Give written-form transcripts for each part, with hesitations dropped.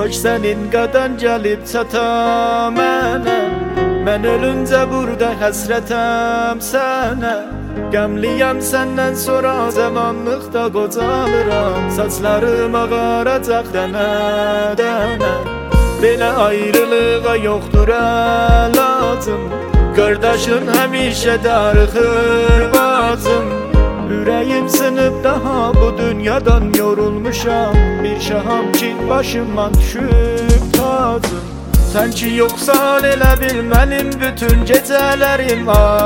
Kaç senin kadar gelip çata mənə. Mən ölüncə burada həsrətəm sənə. Qəmliyəm səndən sonra zamanlıqda qocalıram. Saçlarım ağaracaq dənə-dənə. Belə ayrılığa yoxdur əlacım. Qardaşın həmişə darıxır bacım. Ürəyim sınıb daha bu dünyadan yorulmuşam. Bir şaham ki başımdan düşüb tacım. Sən ki yoxsan elə bil mənim bütün gecələrim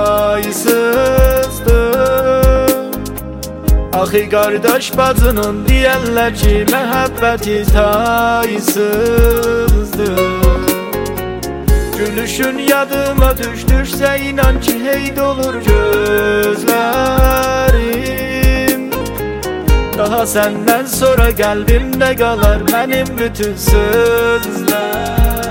aysızdır. Axı qardaş bacının deyərlər ki məhəbbəti taysızdır. Gülüşün yadıma düşdürsə inan ki heyd olur gözlərim. Daha səndən sonra qəlbimdə qalar mənim bütün sözlər.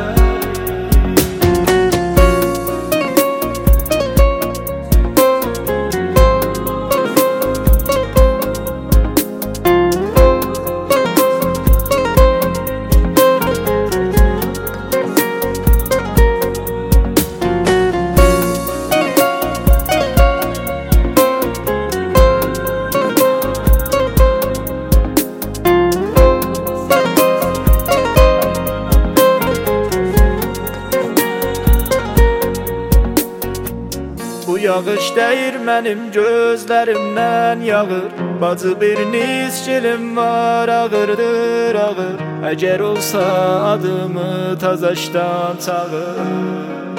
Bu yağış dəyir mənim gözlərimdən yağır. Bacı bir nisçilim var ağırdır ağır. Əgər olsa adımı tazaşdan çağır.